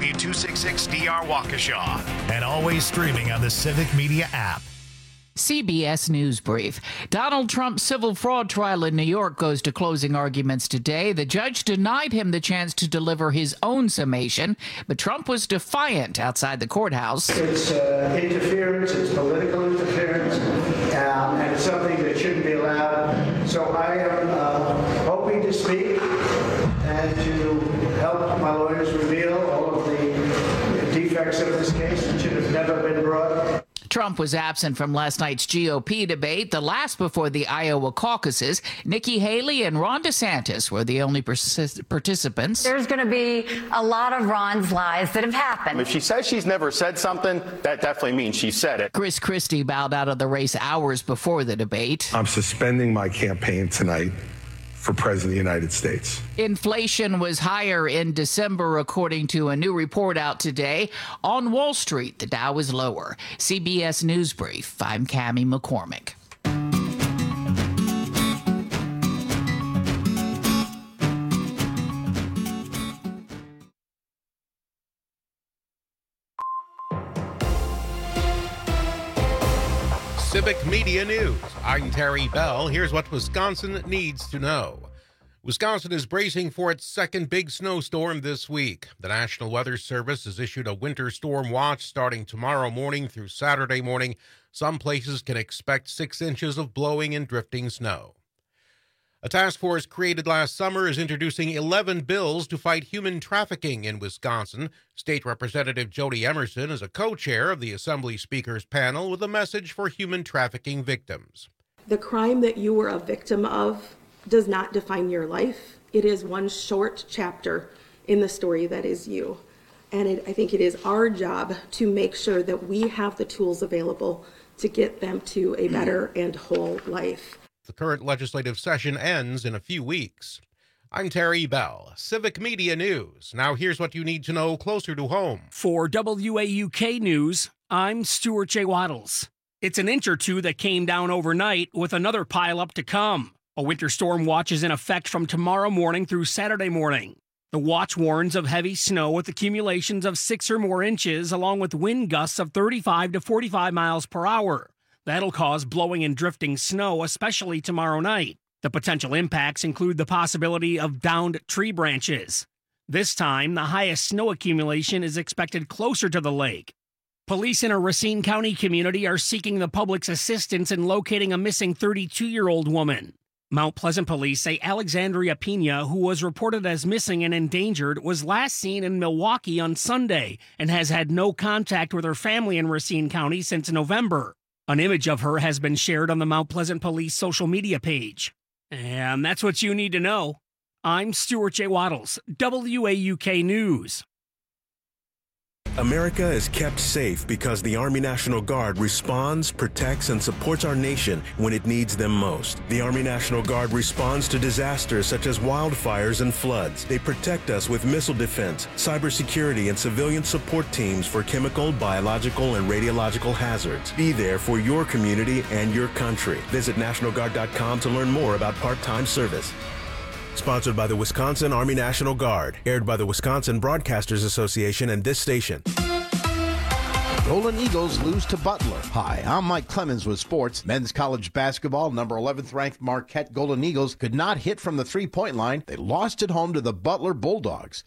W266DR Waukesha, and always streaming on the Civic Media app. CBS News Brief. Donald Trump's civil fraud trial in New York goes to closing arguments today. The judge denied him the chance to deliver his own summation, but Trump was defiant outside the courthouse. It's interference, it's political interference, and it's something that shouldn't be allowed. So I am hoping to speak and to help my lawyers reveal all of the defects of this case that should have never been brought. Trump was absent from last night's GOP debate, the last before the Iowa caucuses. Nikki Haley and Ron DeSantis were the only participants. There's going to be a lot of Ron's lies that have happened. If she says she's never said something, that definitely means she said it. Chris Christie bowed out of the race hours before the debate. I'm suspending my campaign tonight for President of the United States. Inflation was higher in December, according to a new report out today. On Wall Street, the Dow is lower. CBS News Brief, I'm Cammie McCormick. Civic Media News. I'm Terry Bell. Here's what Wisconsin needs to know. Wisconsin is bracing for its second big snowstorm this week. The National Weather Service has issued a winter storm watch starting tomorrow morning through Saturday morning. Some places can expect 6 inches of blowing and drifting snow. A task force created last summer is introducing 11 bills to fight human trafficking in Wisconsin. State Representative Jody Emerson is a co-chair of the Assembly Speakers panel with a message for human trafficking victims. The crime that you were a victim of does not define your life. It is one short chapter in the story that is you. And I think it is our job to make sure that we have the tools available to get them to a better and whole life. The current legislative session ends in a few weeks. I'm Terry Bell, Civic Media News. Now here's what you need to know closer to home. For WAUK News, I'm Stuart J. Waddles. It's an inch or two that came down overnight with another pileup to come. A winter storm watch is in effect from tomorrow morning through Saturday morning. The watch warns of heavy snow with accumulations of 6 or more inches, along with wind gusts of 35 to 45 miles per hour. That'll cause blowing and drifting snow, especially tomorrow night. The potential impacts include the possibility of downed tree branches. This time, the highest snow accumulation is expected closer to the lake. Police in a Racine County community are seeking the public's assistance in locating a missing 32-year-old woman. Mount Pleasant police say Alexandria Pena, who was reported as missing and endangered, was last seen in Milwaukee on Sunday and has had no contact with her family in Racine County since November. An image of her has been shared on the Mount Pleasant Police social media page. And that's what you need to know. I'm Stuart J. Waddles, WAUK News. America is kept safe because the Army National Guard responds, protects, and supports our nation when it needs them most. The Army National Guard responds to disasters such as wildfires and floods. They protect us with missile defense, cybersecurity, and civilian support teams for chemical, biological, and radiological hazards. Be there for your community and your country. Visit NationalGuard.com to learn more about part-time service. Sponsored by the Wisconsin Army National Guard. Aired by the Wisconsin Broadcasters Association and this station. Golden Eagles lose to Butler. Hi, I'm Mike Clemens with sports. Men's college basketball, number 11th ranked Marquette Golden Eagles could not hit from the three-point line. They lost at home to the Butler Bulldogs,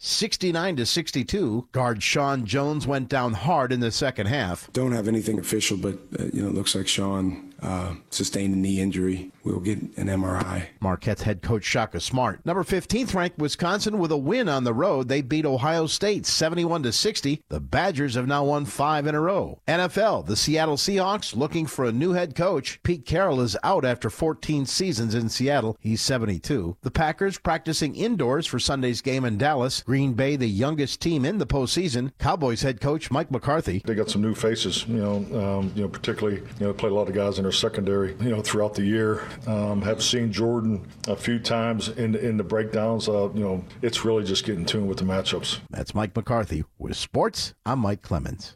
69-62. Guard Sean Jones went down hard in the second half. Don't have anything official, but it looks like Sean sustained a knee injury. We'll get an MRI. Marquette's head coach Shaka Smart. Number 15th ranked Wisconsin with a win on the road. They beat Ohio State 71-60. The Badgers have now won 5 in a row. NFL, the Seattle Seahawks looking for a new head coach. Pete Carroll is out after 14 seasons in Seattle. He's 72. The Packers practicing indoors for Sunday's game in Dallas. Green Bay, the youngest team in the postseason. Cowboys head coach Mike McCarthy. They got some new faces, particularly, played a lot of guys in their secondary, throughout the year. Have seen Jordan a few times in the breakdowns. It's really just getting tuned with the matchups. That's Mike McCarthy. With sports, I'm Mike Clemens.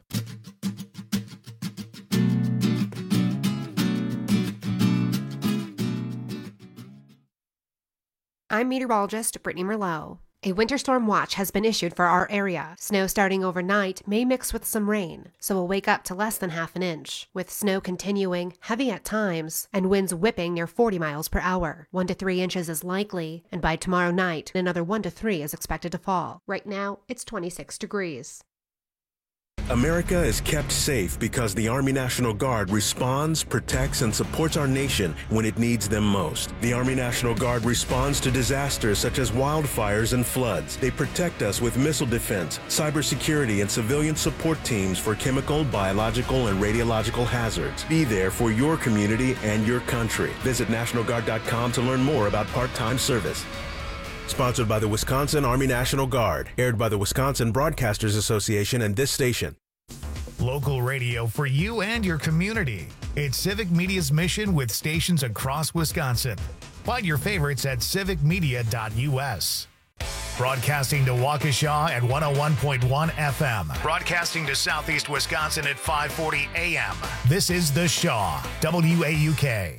I'm meteorologist Brittany Merlot. A winter storm watch has been issued for our area. Snow starting overnight may mix with some rain, so we'll wake up to less than half an inch, with snow continuing, heavy at times, and winds whipping near 40 miles per hour. 1 to 3 inches is likely, and by tomorrow night, another 1 to 3 is expected to fall. Right now, it's 26 degrees. America is kept safe because the Army National Guard responds, protects, and supports our nation when it needs them most. The Army National Guard responds to disasters such as wildfires and floods. They protect us with missile defense, cybersecurity, and civilian support teams for chemical, biological, and radiological hazards. Be there for your community and your country. Visit NationalGuard.com to learn more about part-time service. Sponsored by the Wisconsin Army National Guard. Aired by the Wisconsin Broadcasters Association and this station. Local radio for you and your community. It's Civic Media's mission with stations across Wisconsin. Find your favorites at civicmedia.us. Broadcasting to Waukesha at 101.1 FM. Broadcasting to Southeast Wisconsin at 540 AM. This is The Shaw, WAUK.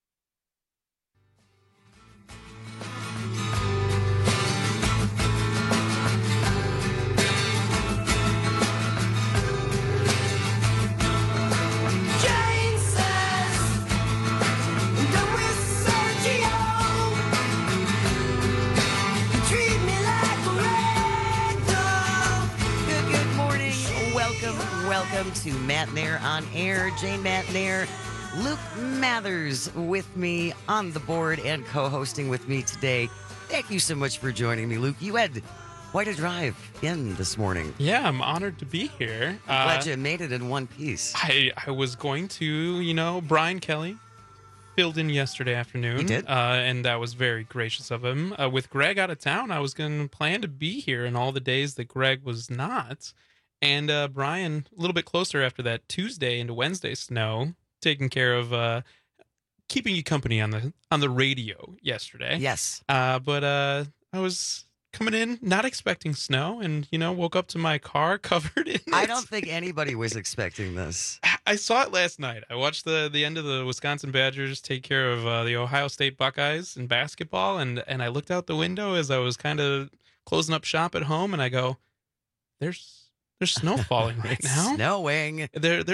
Welcome to Matt Nair on Air. Jane Matt Nair, Luke Mathers with me on the board and co-hosting with me today. Thank you so much for joining me, Luke. You had quite a drive in this morning. Yeah, I'm honored to be here. Glad you made it in one piece. I was going to, Brian Kelly filled in yesterday afternoon. He did? And that was very gracious of him. With Greg out of town, I was going to plan to be here in all the days that Greg was not. And Brian, a little bit closer after that Tuesday into Wednesday snow, taking care of keeping you company on the radio yesterday. Yes. But I was coming in not expecting snow and, woke up to my car covered in it. I don't think anybody was expecting this. I saw it last night. I watched the end of the Wisconsin Badgers take care of the Ohio State Buckeyes in basketball, and I looked out the window as I was kind of closing up shop at home, and I go, There's snow falling right now. Snowing.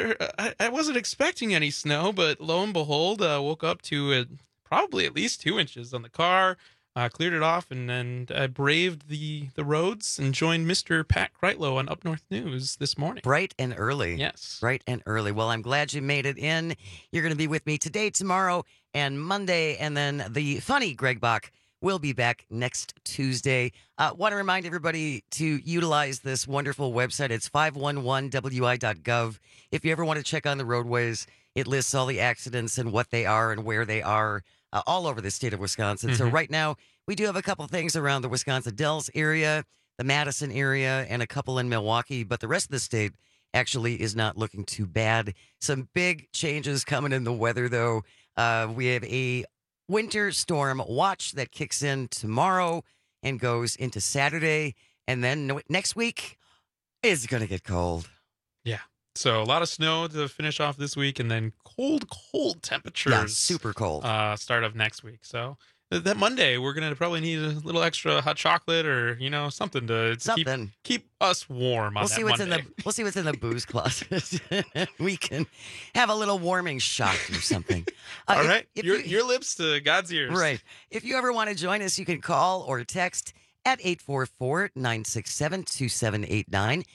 I wasn't expecting any snow, but lo and behold, woke up to probably at least 2 inches on the car. Cleared it off, and then I braved the roads and joined Mr. Pat Kreitlow on Up North News this morning. Bright and early. Yes. Bright and early. Well, I'm glad you made it in. You're going to be with me today, tomorrow, and Monday, and then the funny Greg Bach will be back next Tuesday. Want to remind everybody to utilize this wonderful website. It's 511wi.gov. If you ever want to check on the roadways, it lists all the accidents and what they are and where they are all over the state of Wisconsin. Mm-hmm. So right now, we do have a couple things around the Wisconsin Dells area, the Madison area, and a couple in Milwaukee. But the rest of the state actually is not looking too bad. Some big changes coming in the weather, though. We have a winter storm watch that kicks in tomorrow and goes into Saturday. And then next week is going to get cold. Yeah. So a lot of snow to finish off this week, and then cold temperatures. Yeah, super cold. Start of next week. So that Monday, we're going to probably need a little extra hot chocolate or, something to keep us warm on that Monday. We'll see what's in the booze closet. We can have a little warming shot or something. All right. Your lips to God's ears. Right. If you ever want to join us, you can call or text at 844-967-2789.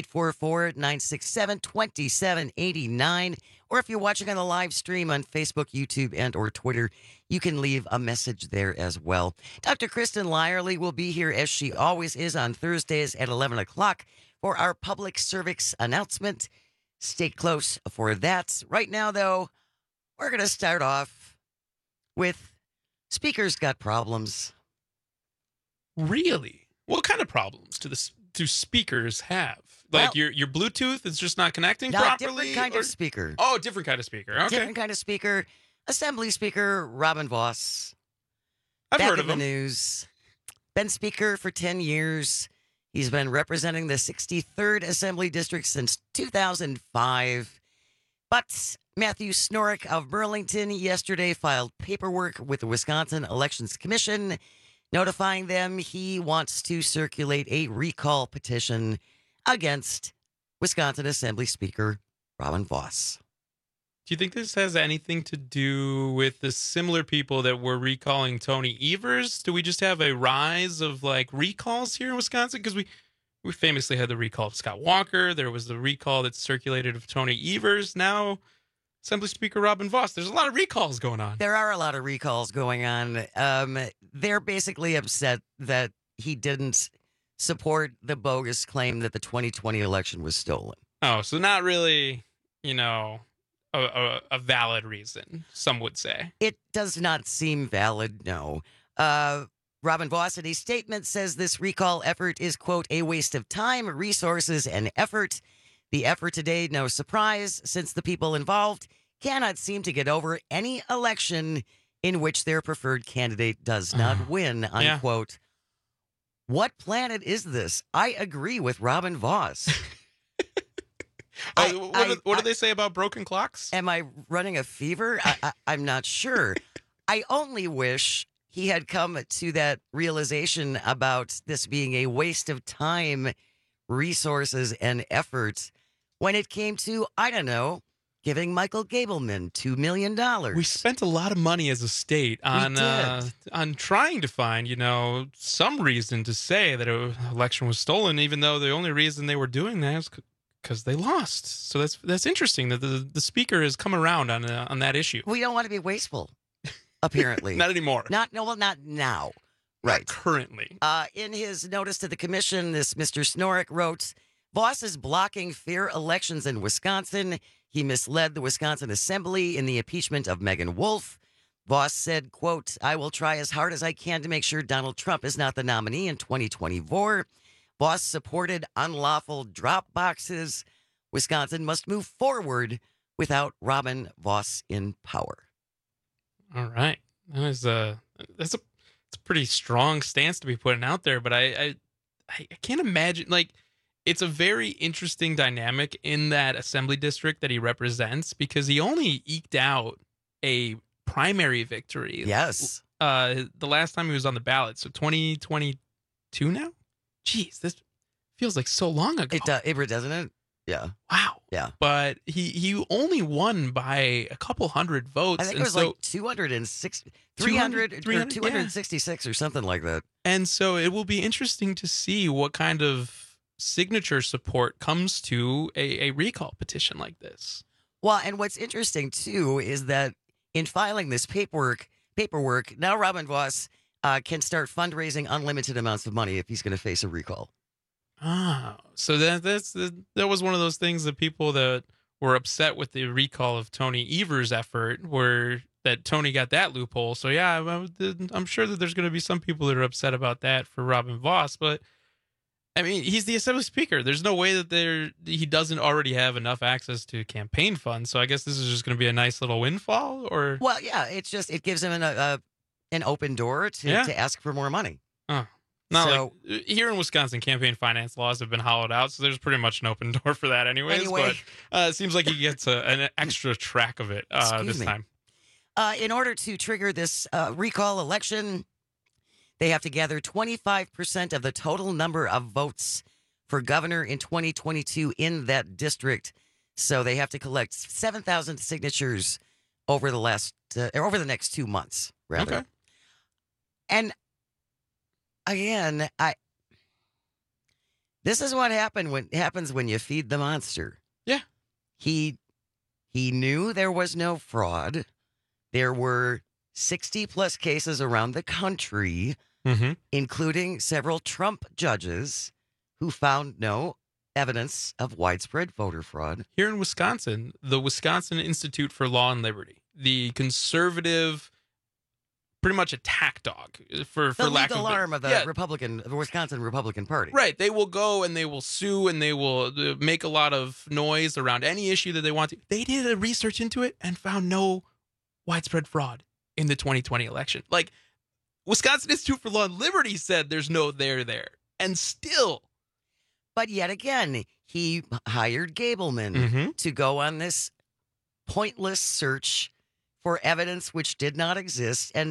844-967-2789. Or if you're watching on the live stream on Facebook, YouTube, and or Twitter, you can leave a message there as well. Dr. Kristen Lyerly will be here as she always is on Thursdays at 11 o'clock for our public service announcement. Stay close for that. Right now, though, we're going to start off with Speakers Got Problems. Really? What kind of problems do speakers have? Like your Bluetooth is just not connecting properly? Different kind of speaker. Oh, different kind of speaker. Okay. Different kind of speaker. Assembly Speaker Robin Voss. I've heard of him. Back in the news. Been Speaker for 10 years. He's been representing the 63rd Assembly District since 2005. But Matthew Snorek of Burlington yesterday filed paperwork with the Wisconsin Elections Commission notifying them he wants to circulate a recall petition against Wisconsin Assembly Speaker Robin Vos. Do you think this has anything to do with the similar people that were recalling Tony Evers? Do we just have a rise of like recalls here in Wisconsin? Because we famously had the recall of Scott Walker. There was the recall that circulated of Tony Evers. Now, Assembly Speaker Robin Vos. There's a lot of recalls going on. There are a lot of recalls going on. They're basically upset that he didn't support the bogus claim that the 2020 election was stolen. Oh, so not really, a valid reason, some would say. It does not seem valid, no. Robin Vos, in a statement, says this recall effort is, quote, a waste of time, resources, and effort. The effort today, no surprise, since the people involved cannot seem to get over any election in which their preferred candidate does not win, unquote. Yeah. What planet is this? I agree with Robin Vos. What do they say about broken clocks? Am I running a fever? I'm not sure. I only wish he had come to that realization about this being a waste of time, resources, and effort when it came to, I don't know, giving Michael Gableman $2 million. We spent a lot of money as a state on trying to find, some reason to say that an election was stolen, even though the only reason they were doing that is because they lost. So that's interesting that the speaker has come around on that issue. We don't want to be wasteful, apparently. Not anymore. Not now. Right. Not currently. In his notice to the commission, this Mr. Snorek wrote, Vos is blocking fair elections in Wisconsin. He misled the Wisconsin Assembly in the impeachment of Megan Wolf. Vos said, quote, I will try as hard as I can to make sure Donald Trump is not the nominee in 2024. Vos supported unlawful drop boxes. Wisconsin must move forward without Robin Vos in power. All right. That's a pretty strong stance to be putting out there, but I can't imagine, it's a very interesting dynamic in that assembly district that he represents because he only eked out a primary victory. Yes. The last time he was on the ballot. So 2022 now? Jeez, this feels like so long ago. Doesn't it? Yeah. Wow. Yeah. But he only won by a couple hundred votes. I think it was like 266 or something like that. And so it will be interesting to see what kind of signature support comes to a recall petition like this. Well, and what's interesting too is that in filing this paperwork, now Robin Vos can start fundraising unlimited amounts of money if he's going to face a recall. Oh, so that was one of those things that people that were upset with the recall of Tony Evers' effort were that Tony got that loophole. So yeah, I'm sure that there's going to be some people that are upset about that for Robin Vos, but I mean, he's the Assembly Speaker. There's no way that he doesn't already have enough access to campaign funds. So I guess this is just going to be a nice little windfall, or well, yeah, it gives him an open door to ask for more money. Oh, here in Wisconsin, campaign finance laws have been hollowed out, so there's pretty much an open door for that, anyways. But it seems like he gets an extra track of it this time. In order to trigger this recall election, they have to gather 25% of the total number of votes for governor in 2022 in that district. So they have to collect 7,000 signatures over the next 2 months, rather. Okay. And again, this is what happens when you feed the monster. Yeah. He knew there was no fraud. There were 60 plus cases around the country. Mm-hmm. Including several Trump judges who found no evidence of widespread voter fraud. Here in Wisconsin, the Wisconsin Institute for Law and Liberty, the conservative, pretty much attack dog for lack of legal arm of the Wisconsin Republican Party. Right. They will go and they will sue and they will make a lot of noise around any issue that they want to. They did a research into it and found no widespread fraud in the 2020 election. Wisconsin Institute for Law and Liberty said there's no there. And still. But yet again, he hired Gableman to go on this pointless search for evidence which did not exist. And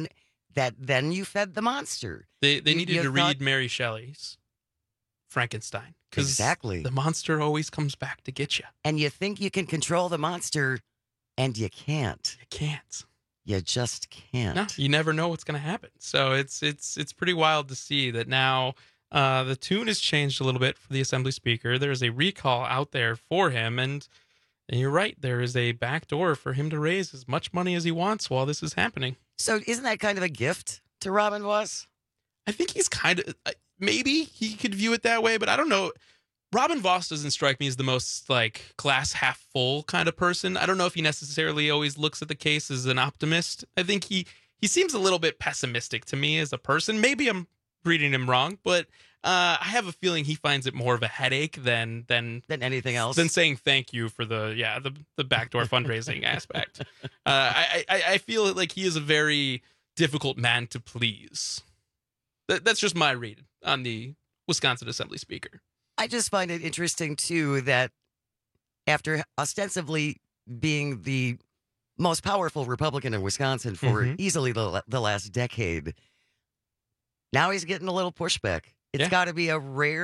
that then you fed the monster. They You- needed you to thought- read Mary Shelley's Frankenstein. 'Cause Exactly. the monster always comes back to get you. And you think you can control the monster, and you can't. You can't. You just can't. No, you never know what's going to happen. So it's pretty wild to see that now the tune has changed a little bit for the Assembly Speaker. There's a recall out there for him, and you're right. There is a back door for him to raise as much money as he wants while this is happening. So isn't that kind of a gift to Robin Voss? I think he's kind of maybe he could view it that way, but I don't know. Robin Voss doesn't strike me as the most like glass half full kind of person. I don't know if he necessarily always looks at the case as an optimist. I think he seems a little bit pessimistic to me as a person. Maybe I'm reading him wrong, but I have a feeling he finds it more of a headache than anything else. Than saying thank you for the backdoor fundraising aspect. I feel like he is a very difficult man to please. That's just my read on the Wisconsin Assembly Speaker. I just find it interesting, too, that after ostensibly being the most powerful Republican in Wisconsin for easily the last decade, now he's getting a little pushback. It's got to be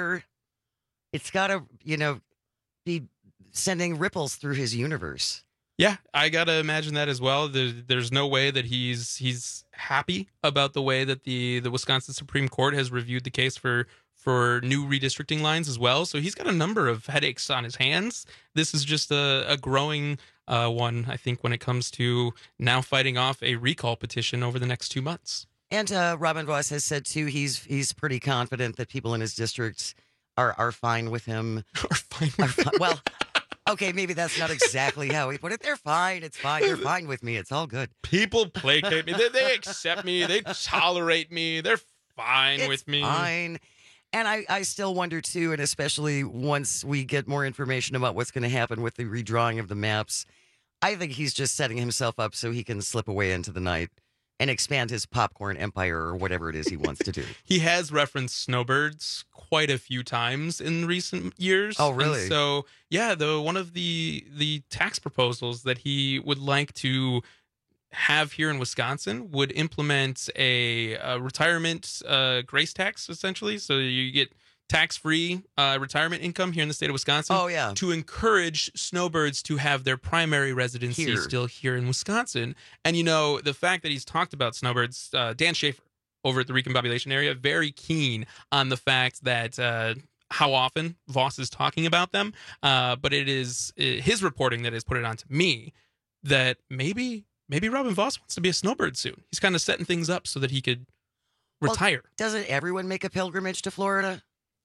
it's got to, be sending ripples through his universe. Yeah, I got to imagine that as well. There's no way that he's happy about the way that the Wisconsin Supreme Court has reviewed the case for new redistricting lines as well. So he's got a number of headaches on his hands. This is just a growing one, I think, when it comes to now fighting off a recall petition over the next 2 months. And Robin Voss has said, too, he's pretty confident that people in his district are fine with him. Well, okay, maybe that's not exactly how he put it. They're fine. It's fine. They're fine with me. It's all good. People placate me. They accept me. They tolerate me. They're fine with me. Fine. And I still wonder, too, and especially once we get more information about what's going to happen with the redrawing of the maps, I think he's just setting himself up so he can slip away into the night and expand his popcorn empire or whatever it is he wants to do. He has referenced snowbirds quite a few times in recent years. Oh, really? And so, yeah, one of the tax proposals that he would like to have here in Wisconsin would implement a retirement grace tax, essentially. So you get tax-free retirement income here in the state of Wisconsin. Oh, yeah. To encourage snowbirds to have their primary residency still here in Wisconsin. And, the fact that he's talked about snowbirds, Dan Schaefer over at the Recombobulation area, very keen on the fact that how often Voss is talking about them. But it is his reporting that has put it on to me that maybe Robin Voss wants to be a snowbird soon. He's kind of setting things up so that he could retire. Well, doesn't everyone make a pilgrimage to Florida?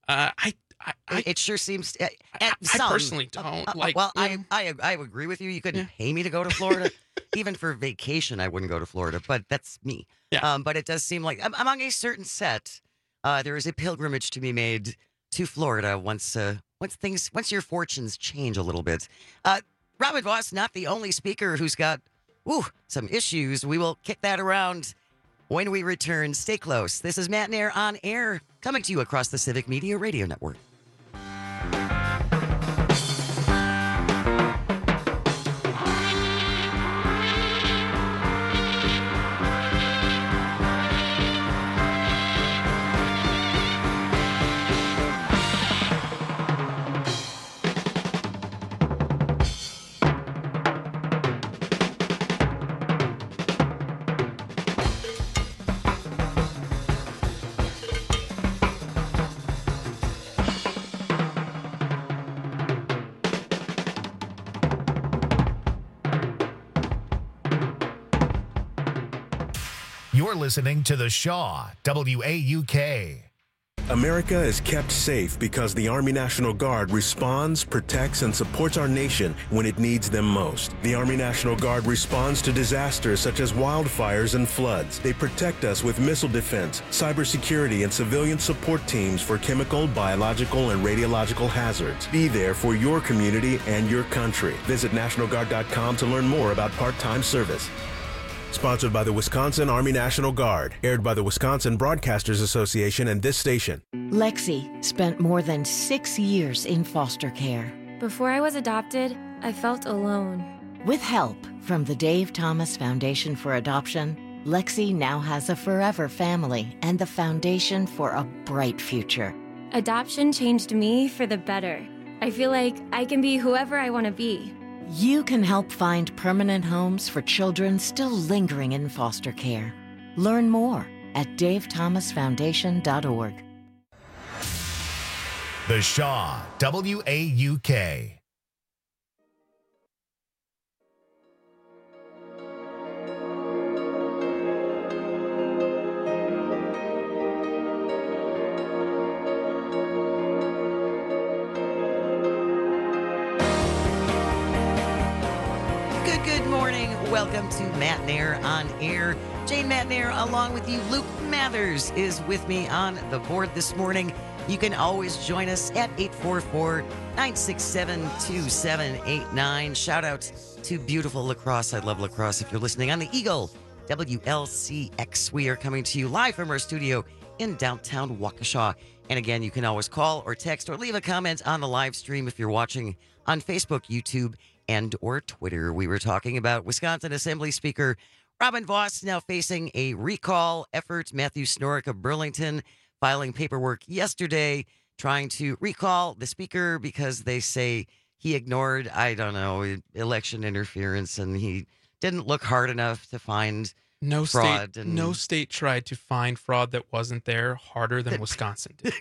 It sure seems. I personally don't like. Well, I agree with you. You couldn't pay me to go to Florida, even for vacation. I wouldn't go to Florida, but that's me. Yeah. But it does seem like among a certain set, there is a pilgrimage to be made to Florida once your fortunes change a little bit. Robin Voss, not the only speaker who's got some issues. We will kick that around when we return. Stay close. This is Matt Nair on air, coming to you across the Civic Media Radio Network. You're listening to The Shaw, WAUK. America is kept safe because the Army National Guard responds, protects, and supports our nation when it needs them most. The Army National Guard responds to disasters such as wildfires and floods. They protect us with missile defense, cybersecurity, and civilian support teams for chemical, biological, and radiological hazards. Be there for your community and your country. Visit NationalGuard.com to learn more about part-time service. Sponsored by the Wisconsin Army National Guard. Aired by the Wisconsin Broadcasters Association and this station. Lexi spent more than 6 years in foster care. Before I was adopted, I felt alone. With help from the Dave Thomas Foundation for Adoption, Lexi now has a forever family and the foundation for a bright future. Adoption changed me for the better. I feel like I can be whoever I want to be. You can help find permanent homes for children still lingering in foster care. Learn more at davethomasfoundation.org. The Shaw, WAUK. Good morning. Welcome to Matt Nair on Air. Jane Matt Nair along with you. Luke Mathers is with me on the board this morning. You can always join us at 844-967-2789. Shout out to beautiful La Crosse. I love La Crosse. If you're listening on the Eagle, WLCX, we are coming to you live from our studio in downtown Waukesha. And again, you can always call or text or leave a comment on the live stream if you're watching on Facebook, YouTube, and or Twitter. We were talking about Wisconsin Assembly Speaker Robin Vos now facing a recall effort. Matthew Snorek of Burlington filing paperwork yesterday trying to recall the speaker because they say he ignored, election interference, and he didn't look hard enough to find fraud. No state tried to find fraud that wasn't there harder than Wisconsin did.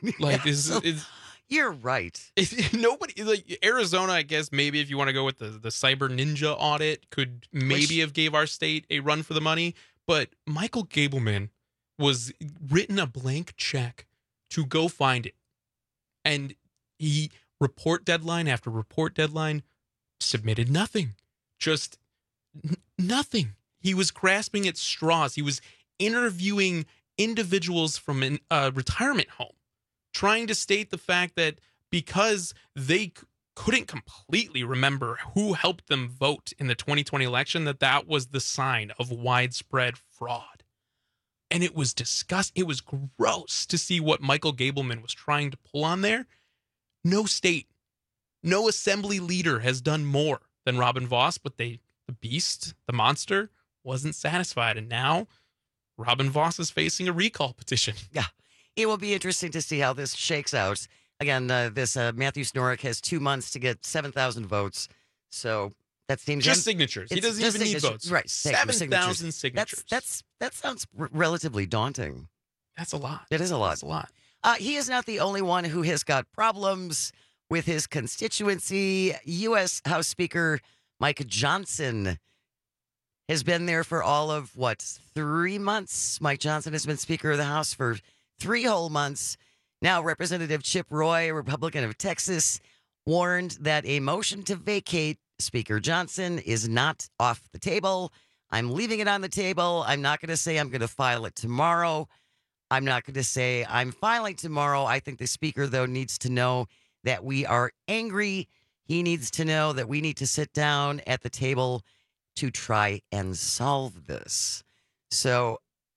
You're right. Nobody, like Arizona, I guess maybe if you want to go with the cyber ninja audit, could maybe have gave our state a run for the money. But Michael Gableman was written a blank check to go find it. And he, report deadline after report deadline, submitted nothing. Just nothing. He was grasping at straws. He was interviewing individuals from a retirement home, trying to state the fact that because they couldn't completely remember who helped them vote in the 2020 election, that was the sign of widespread fraud. And it was disgusting. It was gross to see what Michael Gableman was trying to pull on there. No state, no assembly leader has done more than Robin Vos, but the beast, the monster, wasn't satisfied. And now Robin Vos is facing a recall petition. Yeah. It will be interesting to see how this shakes out. Again, this Matthew Snorek has 2 months to get 7,000 votes. So that seems just signatures. He doesn't even need votes. Right. 7,000 signatures. That sounds relatively daunting. That's a lot. It is a lot. That's a lot. He is not the only one who has got problems with his constituency. U.S. House Speaker Mike Johnson has been there for all of, 3 months? Mike Johnson has been Speaker of the House for 3 whole months. Now, Representative Chip Roy, a Republican of Texas, warned that a motion to vacate Speaker Johnson is not off the table. I'm leaving it on the table. I'm not going to say I'm going to file it tomorrow. I'm not going to say I'm filing tomorrow. I think the Speaker, though, needs to know that we are angry. He needs to know that we need to sit down at the table to try and solve this. So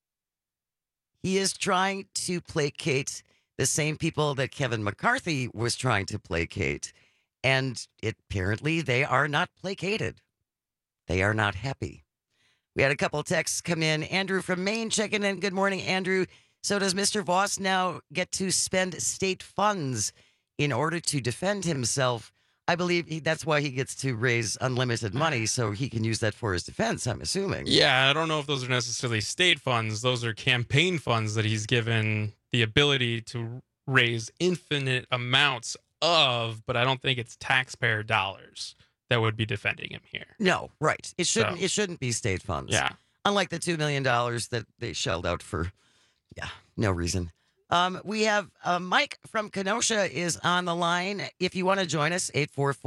he is trying to placate the same people that Kevin McCarthy was trying to placate. And apparently they are not placated. They are not happy. We had a couple of texts come in. Andrew from Maine checking in. Good morning, Andrew. So does Mr. Vos now get to spend state funds in order to defend himself? I believe that's why he gets to raise unlimited money, so he can use that for his defense, I'm assuming. Yeah, I don't know if those are necessarily state funds. Those are campaign funds that he's given the ability to raise infinite amounts of, but I don't think it's taxpayer dollars that would be defending him here. No, right. It shouldn't be state funds. Yeah. Unlike the $2 million that they shelled out for, no reason. We have Mike from Kenosha is on the line. If you want to join us,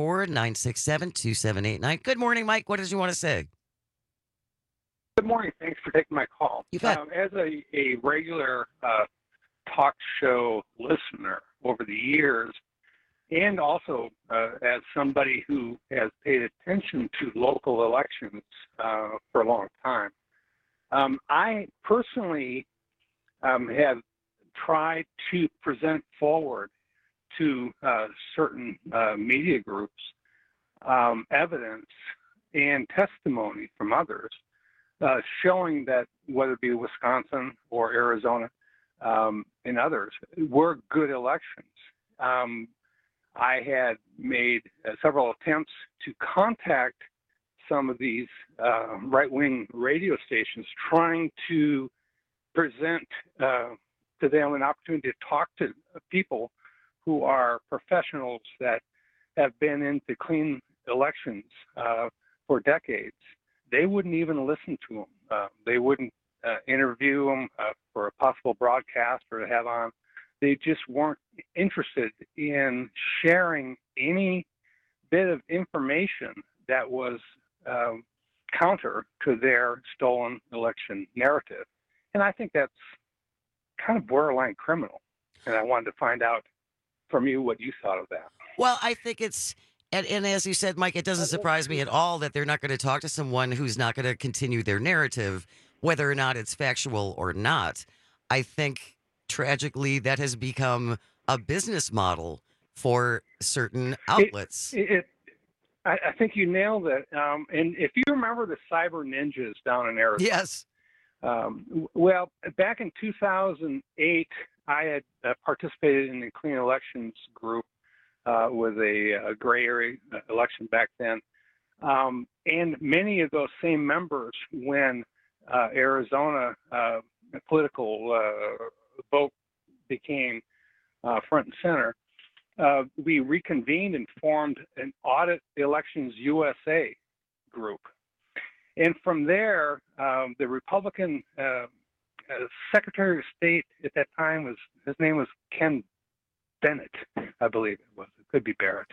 844-967-2789. Good morning, Mike. What did you want to say? Good morning. Thanks for taking my call. You bet. As a regular talk show listener over the years, and also as somebody who has paid attention to local elections for a long time, I personally have tried to present forward to certain media groups evidence and testimony from others showing that whether it be Wisconsin or Arizona and others were good elections. I had made several attempts to contact some of these right-wing radio stations, trying to present to them an opportunity to talk to people who are professionals that have been into clean elections for decades. They wouldn't even listen to them. They wouldn't interview them for a possible broadcast or to have on. They just weren't interested in sharing any bit of information that was counter to their stolen election narrative. And I think that's kind of borderline criminal. And I wanted to find out from you what you thought of that. Well, I think it's, and as you said, Mike, it doesn't surprise me at all that they're not going to talk to someone who's not going to continue their narrative, whether or not it's factual or not. I think, tragically, that has become a business model for certain outlets. I think you nailed it. And if you remember the cyber ninjas down in Arizona. Yes. Well, back in 2008, I had participated in the Clean Elections group with a gray area election back then. And many of those same members, when Arizona political vote became front and center, we reconvened and formed an Audit Elections USA group. And from there, the Republican Secretary of State at that time his name was Ken Bennett, I believe it was. It could be Barrett.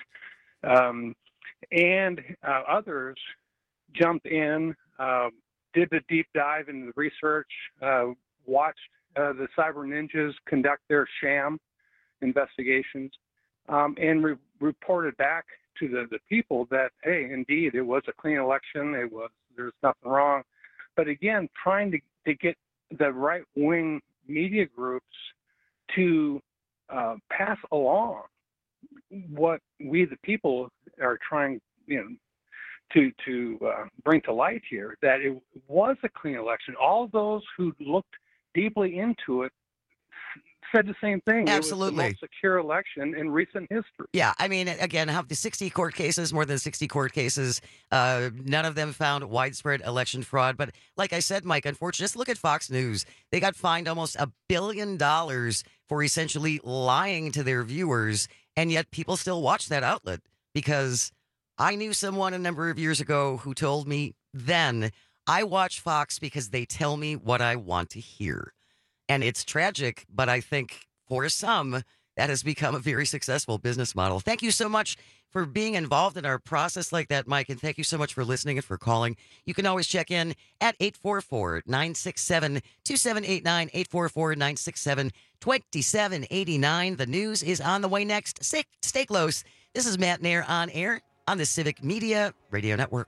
And others jumped in, did the deep dive into the research, watched the cyber ninjas conduct their sham investigations, and reported back to the people that, hey, indeed, it was a clean election. There's nothing wrong. But again, trying to get the right-wing media groups to pass along what we, the people, are trying, to bring to light here, that it was a clean election. All those who looked deeply into it said the same thing. Absolutely. It was the most secure election in recent history. Yeah, I mean, again, have the 60 court cases, more than 60 court cases, none of them found widespread election fraud. But like I said, Mike, unfortunately, just look at Fox News. They got fined almost $1 billion for essentially lying to their viewers, and yet people still watch that outlet because I knew someone a number of years ago who told me then, I watch Fox because they tell me what I want to hear. And it's tragic, but I think for some, that has become a very successful business model. Thank you so much for being involved in our process like that, Mike, and thank you so much for listening and for calling. You can always check in at 844-967-2789, 844-967-2789. The news is on the way next. Stay close. This is Matt Nair on air on the Civic Media Radio Network.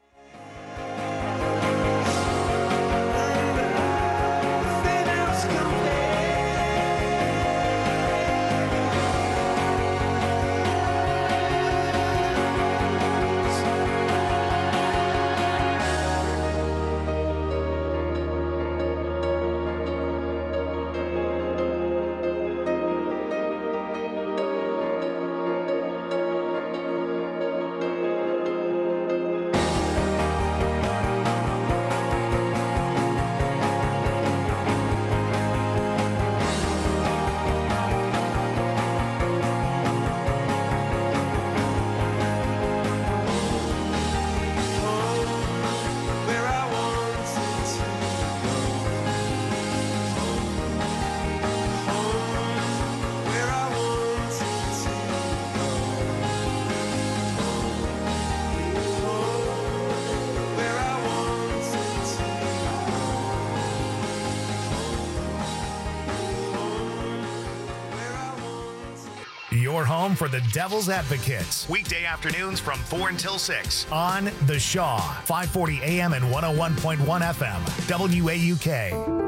Your home for the Devil's Advocates. Weekday afternoons from 4 until 6 on The Shaw, 540 AM and 101.1 FM, WAUK.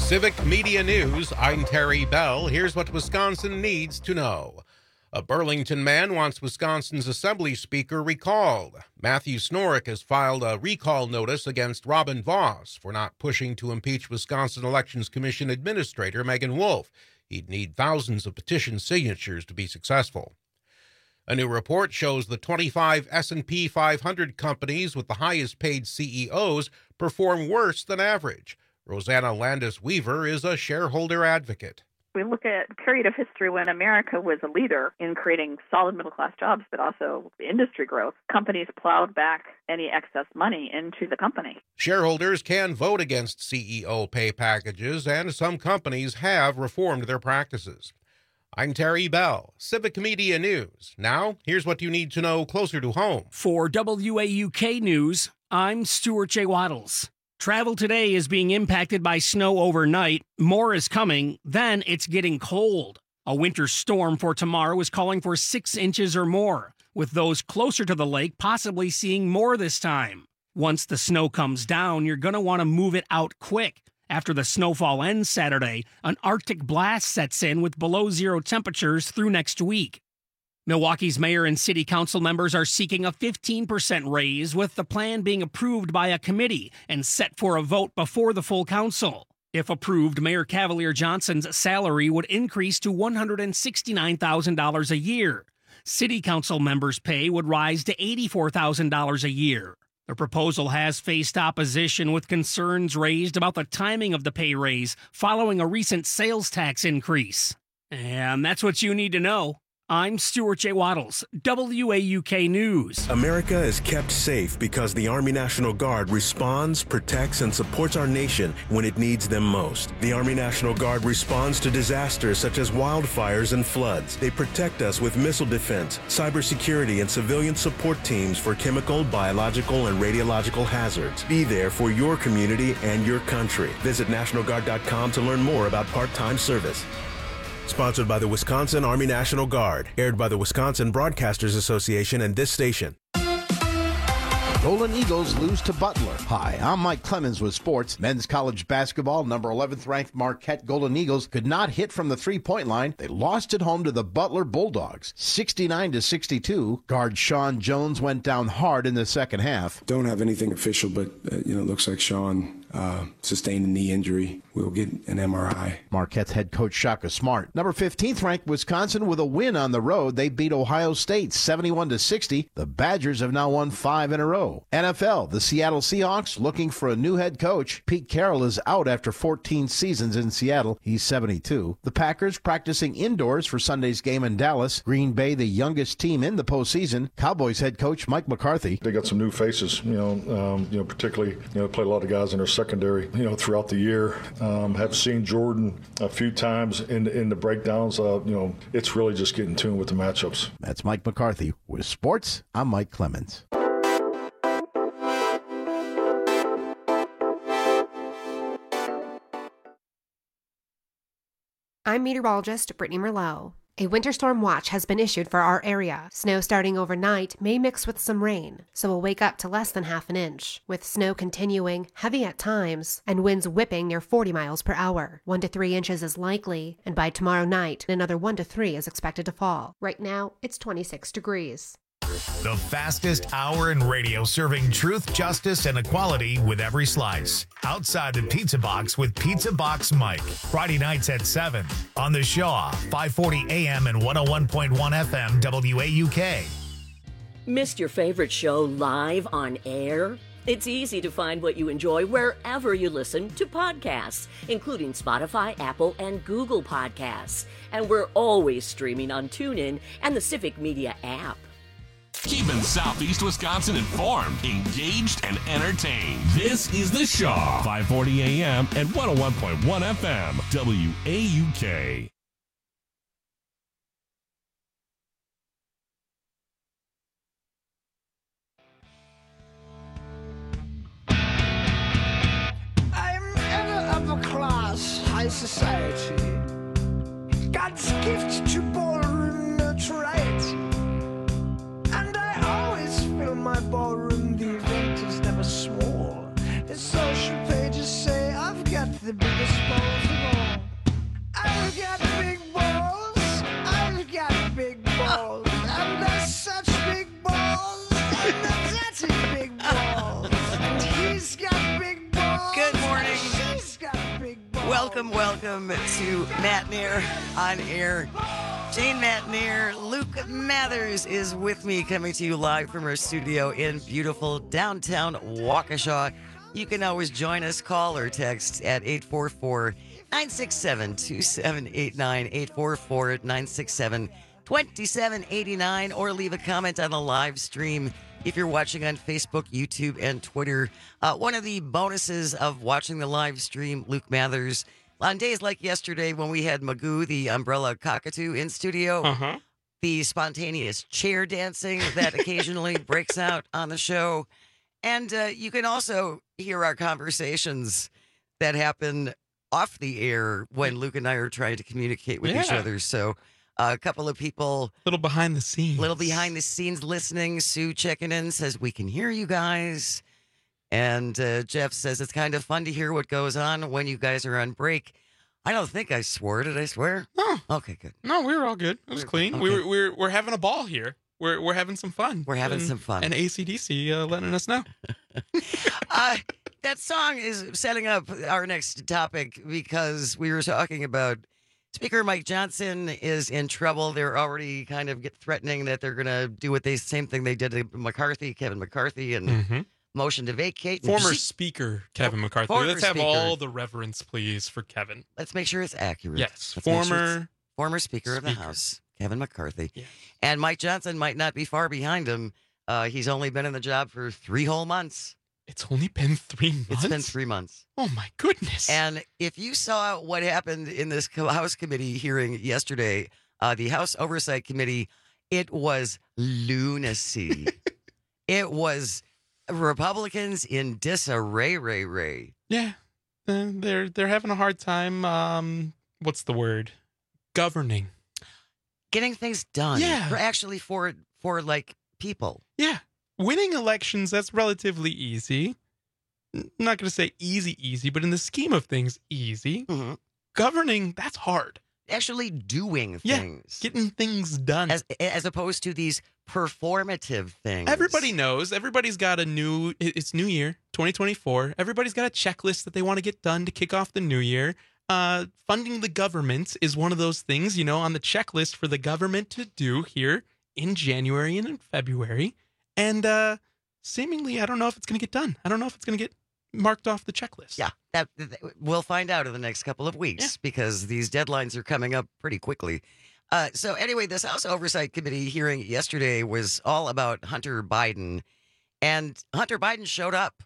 Civic Media News, I'm Terry Bell. Here's what Wisconsin needs to know. A Burlington man wants Wisconsin's Assembly Speaker recalled. Matthew Snorek has filed a recall notice against Robin Voss for not pushing to impeach Wisconsin Elections Commission Administrator Megan Wolf. He'd need thousands of petition signatures to be successful. A new report shows the 25 S&P 500 companies with the highest paid CEOs perform worse than average. Rosanna Landis-Weaver is a shareholder advocate. We look at a period of history when America was a leader in creating solid middle-class jobs, but also industry growth. Companies plowed back any excess money into the company. Shareholders can vote against CEO pay packages, and some companies have reformed their practices. I'm Terry Bell, Civic Media News. Now, here's what you need to know closer to home. For WAUK News, I'm Stuart J. Waddles. Travel today is being impacted by snow overnight. More is coming, then it's getting cold. A winter storm for tomorrow is calling for 6 inches or more, with those closer to the lake possibly seeing more this time. Once the snow comes down, you're going to want to move it out quick. After the snowfall ends Saturday, an Arctic blast sets in with below-zero temperatures through next week. Milwaukee's mayor and city council members are seeking a 15% raise, with the plan being approved by a committee and set for a vote before the full council. If approved, Mayor Cavalier Johnson's salary would increase to $169,000 a year. City council members' pay would rise to $84,000 a year. The proposal has faced opposition, with concerns raised about the timing of the pay raise following a recent sales tax increase. And that's what you need to know. I'm Stuart J. Waddles, WAUK News. America is kept safe because the Army National Guard responds, protects, and supports our nation when it needs them most. The Army National Guard responds to disasters such as wildfires and floods. They protect us with missile defense, cybersecurity, and civilian support teams for chemical, biological, and radiological hazards. Be there for your community and your country. Visit NationalGuard.com to learn more about part-time service. Sponsored by the Wisconsin Army National Guard. Aired by the Wisconsin Broadcasters Association and this station. Golden Eagles lose to Butler. Hi, I'm Mike Clemens with sports. Men's college basketball, number 11th ranked Marquette Golden Eagles could not hit from the three-point line. They lost at home to the Butler Bulldogs, 69-62. Guard Sean Jones went down hard in the second half. Don't have anything official, but it looks like Sean sustained a knee injury. We'll get an MRI. Marquette's head coach Shaka Smart. Number 15th ranked Wisconsin with a win on the road. They beat Ohio State 71-60. The Badgers have now won 5 in a row. NFL, the Seattle Seahawks looking for a new head coach. Pete Carroll is out after 14 seasons in Seattle. He's 72. The Packers practicing indoors for Sunday's game in Dallas. Green Bay, the youngest team in the postseason. Cowboys head coach Mike McCarthy. They got some new faces, particularly, played a lot of guys in their secondary, throughout the year. Have seen Jordan a few times in the breakdowns. It's really just getting tuned with the matchups. That's Mike McCarthy. With sports, I'm Mike Clemens. I'm meteorologist Brittany Merlot. A winter storm watch has been issued for our area. Snow starting overnight may mix with some rain, so we'll wake up to less than half an inch, with snow continuing, heavy at times, and winds whipping near 40 miles per hour. 1 to 3 inches is likely, and by tomorrow night, another 1 to 3 is expected to fall. Right now, it's 26 degrees. The fastest hour in radio, serving truth, justice, and equality with every slice. Outside the Pizza Box with Pizza Box Mike. Friday nights at 7 on the Shaw, 540 AM and 101.1 FM WAUK. Missed your favorite show live on air? It's easy to find what you enjoy wherever you listen to podcasts, including Spotify, Apple, and Google Podcasts. And we're always streaming on TuneIn and the Civic Media app. Keeping Southeast Wisconsin informed, engaged, and entertained. This is The Shaw, 540 AM and 101.1 FM, WAUK. I'm in an upper class, high society. God's gift to ballroom notoriety. My ballroom, the event is never small. The social pages say I've got the biggest balls. Welcome to Matt Nair on air. Jane Matt Nair, Luke Mathers is with me, coming to you live from our studio in beautiful downtown Waukesha. You can always join us, call or text at 844-967-2789, 844-967-2789, or leave a comment on the live stream if you're watching on Facebook, YouTube, and Twitter. One of the bonuses of watching the live stream, Luke Mathers, on days like yesterday when we had Magoo, the umbrella cockatoo, in studio, the spontaneous chair dancing that occasionally breaks out on the show. And you can also hear our conversations that happen off the air when Luke and I are trying to communicate with each other. So a couple of people... Little behind the scenes listening. Sue checking in says, we can hear you guys. And Jeff says, it's kind of fun to hear what goes on when you guys are on break. I don't think I swore. Did I swear? No. Okay, good. No, we were all good. It was clean. Okay. We're having a ball here. We're having some fun. We're having some fun. And AC/DC letting us know. That song is setting up our next topic because we were talking about Speaker Mike Johnson is in trouble. They're already kind of threatening that they're going to do same thing they did to Kevin McCarthy, and motion to vacate. Former Speaker Kevin McCarthy. Let's have all the reverence, please, for Kevin. Let's make sure it's accurate. Yes, former Speaker of the House, Kevin McCarthy. Yeah. And Mike Johnson might not be far behind him. He's only been in the job for 3 whole months. It's only been 3 months? It's been 3 months. Oh, my goodness. And if you saw what happened in this House committee hearing yesterday, the House Oversight Committee, it was lunacy. It was Republicans in disarray. Yeah. They're having a hard time, what's the word? Governing. Getting things done. Yeah. For like people. Yeah. Winning elections, that's relatively easy. I'm not going to say easy, but in the scheme of things, easy. Mm-hmm. Governing, that's hard. Actually doing things. Yeah, getting things done. As opposed to these performative things. Everybody knows. Everybody's got it's New Year, 2024. Everybody's got a checklist that they want to get done to kick off the new year. Funding the government is one of those things, on the checklist for the government to do here in January and in February. And seemingly, I don't know if it's going to get done. I don't know if it's going to get marked off the checklist. Yeah, that we'll find out in the next couple of weeks because these deadlines are coming up pretty quickly. So anyway, this House Oversight Committee hearing yesterday was all about Hunter Biden, and Hunter Biden showed up.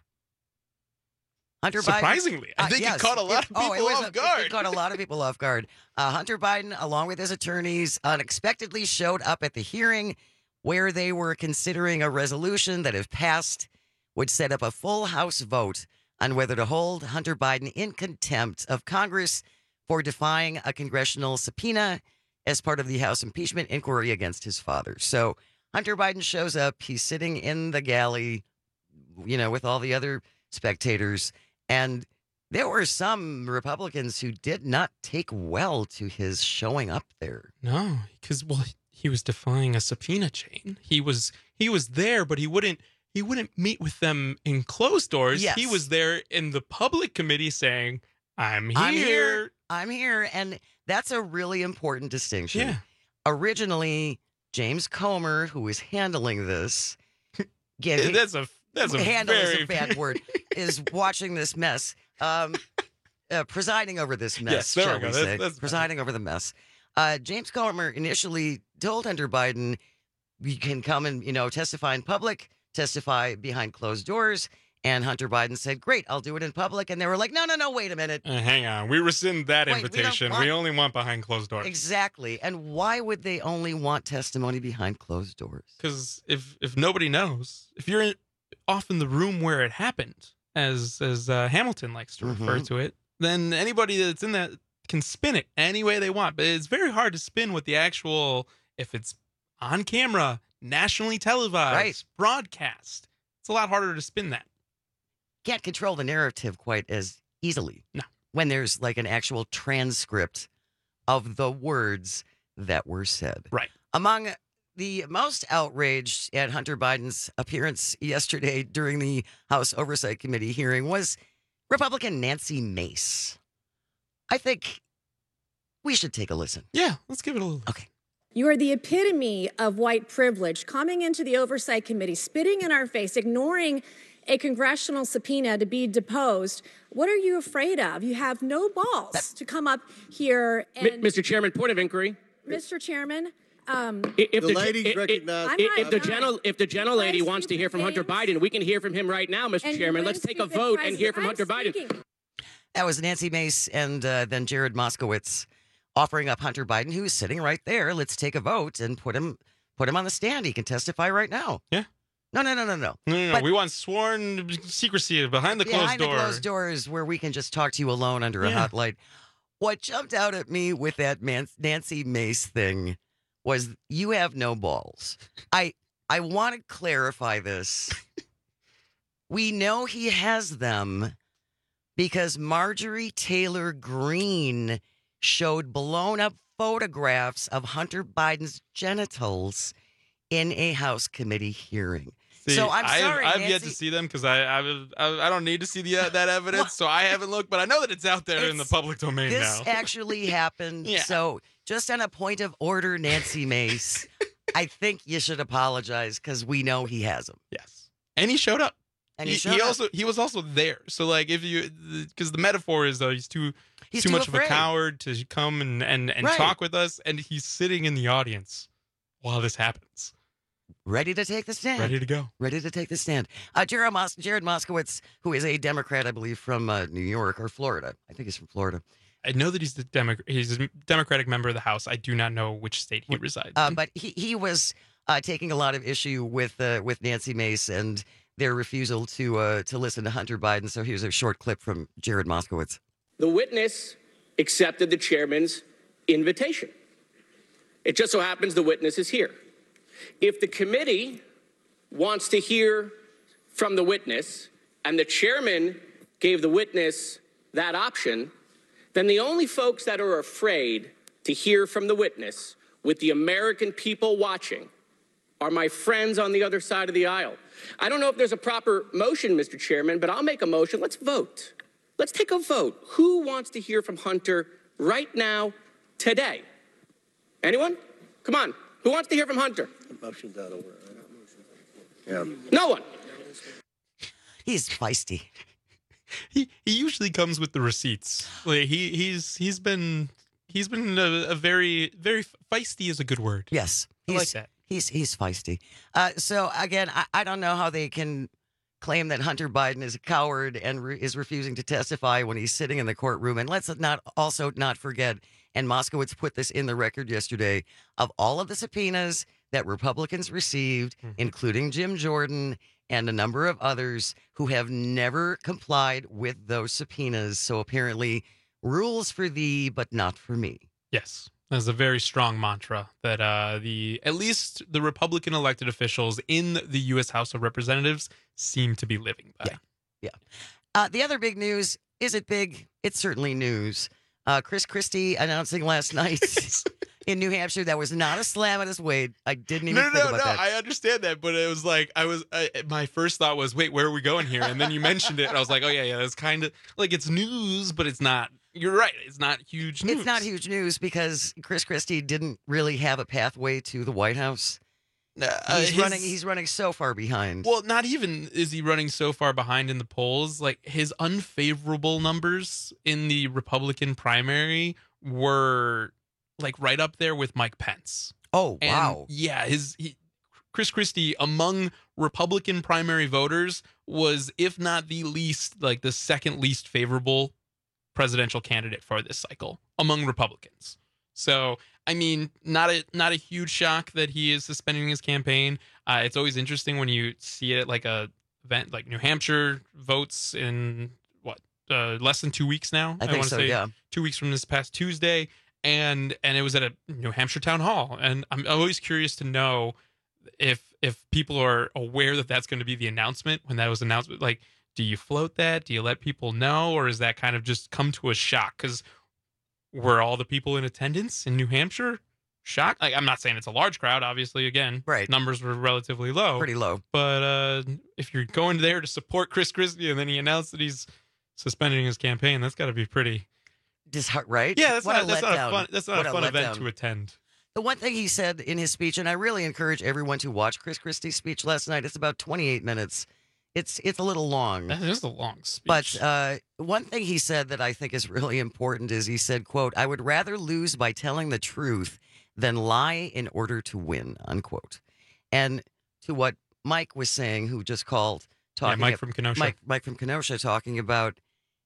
Surprisingly, I think it caught a lot of people off guard. It caught a lot of people off guard. Hunter Biden, along with his attorneys, unexpectedly showed up at the hearing where they were considering a resolution that, if passed, would set up a full House vote on whether to hold Hunter Biden in contempt of Congress for defying a congressional subpoena as part of the House impeachment inquiry against his father. So Hunter Biden shows up. He's sitting in the galley, with all the other spectators. And there were some Republicans who did not take well to his showing up there. No, because, he was defying a subpoena chain. He was there, but he wouldn't meet with them in closed doors. Yes. He was there in the public committee saying, I'm here. I'm here. And that's a really important distinction. Yeah. Originally, James Comer, who was handling this, that's a handle very... is a bad word, is watching this mess, presiding over this mess, yes, there shall we go. we say. That's presiding over the mess. James Comer initially told Hunter Biden, you can come and, testify in public, testify behind closed doors. And Hunter Biden said, great, I'll do it in public. And they were like, no, wait a minute. Hang on. We rescind that invitation. We only want behind closed doors. Exactly. And why would they only want testimony behind closed doors? Because if nobody knows, if you're off in the room where it happened, as Hamilton likes to refer to it, then anybody that's in that can spin it any way they want. But it's very hard to spin with the actual, if it's on camera, nationally televised, broadcast. It's a lot harder to spin that. Can't control the narrative quite as easily. No. When there's like an actual transcript of the words that were said. Right. Among the most outraged at Hunter Biden's appearance yesterday during the House Oversight Committee hearing was Republican Nancy Mace. I think we should take a listen. Yeah, let's give it a little. Okay. You are the epitome of white privilege, coming into the Oversight Committee, spitting in our face, ignoring a congressional subpoena to be deposed. What are you afraid of? You have no balls to come up here and... Mr. Chairman, point of inquiry. Mr. Chairman, If the gentlelady wants to hear from Hunter Biden, we can hear from him right now, Mr. Chairman. Let's take a vote and hear from Hunter Biden. That was Nancy Mace and then Jared Moskowitz offering up Hunter Biden, who's sitting right there. Let's take a vote and put him on the stand. He can testify right now. Yeah. No. We want sworn secrecy behind the closed door. Behind the closed doors where we can just talk to you alone under a hot light. What jumped out at me with that Nancy Mace thing was you have no balls. I want to clarify this. We know he has them because Marjorie Taylor Greene showed blown up photographs of Hunter Biden's genitals in a House committee hearing. See, so I'm sorry, I've Nancy. yet to see them because I don't need to see that evidence, so I haven't looked. But I know that it's out there in the public domain now. This actually happened. So just on a point of order, Nancy Mace, I think you should apologize because we know he has them. Yes, and he showed up. And he was also there. So like because the metaphor is though he's too much of a coward to come and Right. talk with us, and he's sitting in the audience while this happens. Ready to take the stand. Ready to go. Ready to take the stand. Jared Moskowitz, who is a Democrat, I believe, from New York or Florida. I think he's from Florida. I know that he's he's a Democratic member of the House. I do not know which state he resides in. But he was taking a lot of issue with Nancy Mace and their refusal to listen to Hunter Biden. So here's a short clip from Jared Moskowitz. The witness accepted the chairman's invitation. It just so happens the witness is here. If the committee wants to hear from the witness and the chairman gave the witness that option, then the only folks that are afraid to hear from the witness with the American people watching are my friends on the other side of the aisle. I don't know if there's a proper motion, Mr. Chairman, but I'll make a motion. Let's vote. Let's take a vote. Who wants to hear from Hunter right now, today? Anyone? Come on. Who wants to hear from Hunter? Motion's out of order. Yeah. No one. He's feisty. He usually comes with the receipts. Like he's been a very feisty is a good word. Yes, I like that. He's feisty. So again, I don't know how they can claim that Hunter Biden is a coward and is refusing to testify when he's sitting in the courtroom. And let's not forget. And Moskowitz put this in the record yesterday of all of the subpoenas that Republicans received, including Jim Jordan and a number of others who have never complied with those subpoenas. So apparently, rules for thee, but not for me. Yes, that's a very strong mantra that at least the Republican elected officials in the U.S. House of Representatives seem to be living by. Yeah. The other big news, is it big? It's certainly news. Chris Christie announcing last night in New Hampshire that was not a slam at his weight. I didn't even think about that. I understand that, but it was like my first thought was, wait, where are we going here? And then you mentioned it, and I was like, oh yeah, that's kind of like it's news, but it's not. You're right, it's not huge news. It's not huge news because Chris Christie didn't really have a pathway to the White House. He's running so far behind. Well, not even is he running so far behind in the polls. Like his unfavorable numbers in the Republican primary were like right up there with Mike Pence. Oh, wow. And yeah, Chris Christie among Republican primary voters was, if not the least, like the second least favorable presidential candidate for this cycle among Republicans. So, I mean, not a huge shock that he is suspending his campaign. It's always interesting when you see it at like a event like New Hampshire votes in less than 2 weeks now. I think so, yeah. 2 weeks from this past Tuesday, and it was at a New Hampshire town hall. And I'm always curious to know if people are aware that that's going to be the announcement when that was announced. Like, do you float that? Do you let people know, or is that kind of just come to a shock? Because were all the people in attendance in New Hampshire shocked? Like, I'm not saying it's a large crowd, obviously. Again, right. Numbers were relatively low. Pretty low. But if you're going there to support Chris Christie and then he announced that he's suspending his campaign, that's got to be pretty right? Yeah, that's What not a letdown. fun. That's not What a fun event letdown. to attend. The one thing he said in his speech, and I really encourage everyone to watch Chris Christie's speech last night. It's about 28 minutes. It's a little long. That is a long speech. But one thing he said that I think is really important is he said, quote, "I would rather lose by telling the truth than lie in order to win," unquote. And to what Mike was saying, who just called, talking Mike from Kenosha. Mike from Kenosha talking about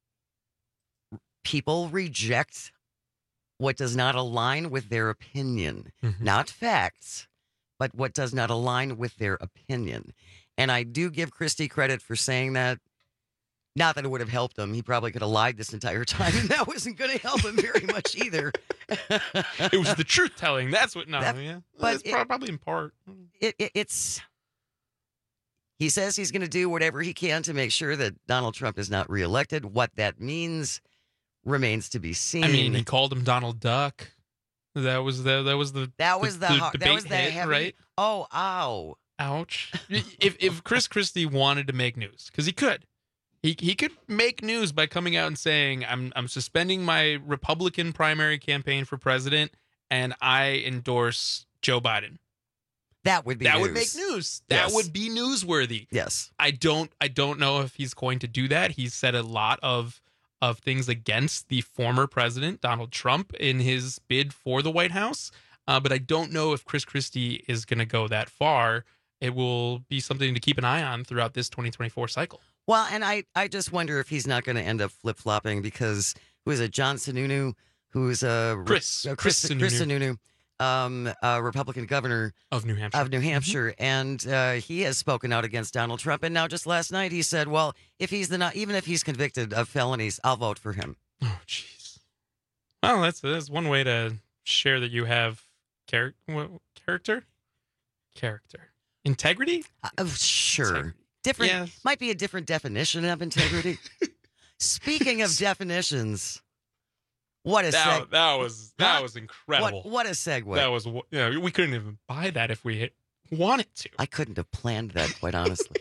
people reject what does not align with their opinion, not facts, but what does not align with their opinion. And I do give Christie credit for saying that. Not that it would have helped him. He probably could have lied this entire time, and that wasn't going to help him very much either. It was the truth telling. That's what. No, yeah, but it's probably in part. It's. He says he's going to do whatever he can to make sure that Donald Trump is not reelected. What that means remains to be seen. I mean, he called him Donald Duck. That was the debate hit, heavy, right? Oh, ow. Ouch. If Chris Christie wanted to make news, because he could make news by coming out and saying, I'm suspending my Republican primary campaign for president and I endorse Joe Biden. That would be that news. would make news. Yes. That would be newsworthy. Yes. I don't know if he's going to do that. He's said a lot of things against the former president, Donald Trump, in his bid for the White House. But I don't know if Chris Christie is going to go that far. It will be something to keep an eye on throughout this 2024 cycle. Well, and I just wonder if he's not going to end up flip-flopping because, who is it, John Sununu, who's Chris Sununu, Republican governor of New Hampshire. And he has spoken out against Donald Trump. And now just last night he said, well, even if he's convicted of felonies, I'll vote for him. Oh, jeez. Well, that's one way to share that you have character. Integrity? Sure. Integrity. Different. Yes. Might be a different definition of integrity. Speaking of definitions, what a that was incredible. What a segue. That was we couldn't even buy that if we wanted to. I couldn't have planned that, quite honestly.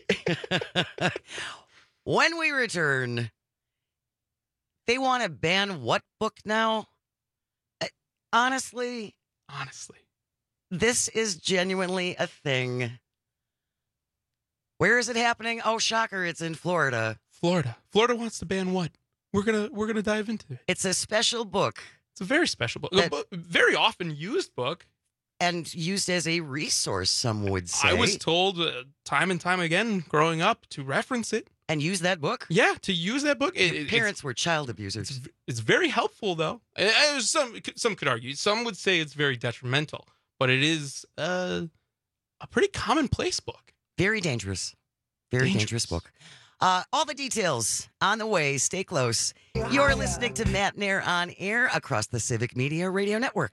When we return, they want to ban what book now? Honestly, this is genuinely a thing. Where is it happening? Oh, shocker, it's in Florida. Florida wants to ban what? We're gonna dive into it. It's a special book. It's a very special book. A very often used book. And used as a resource, some would say. I was told time and time again growing up to reference it. And use that book? Yeah, to use that book. Parents were child abusers. It's very helpful, though. Some could argue. Some would say it's very detrimental. But it is a pretty commonplace book. Very dangerous. Very dangerous book. All the details on the way. Stay close. You're listening to Matt Nair on air across the Civic Media Radio Network.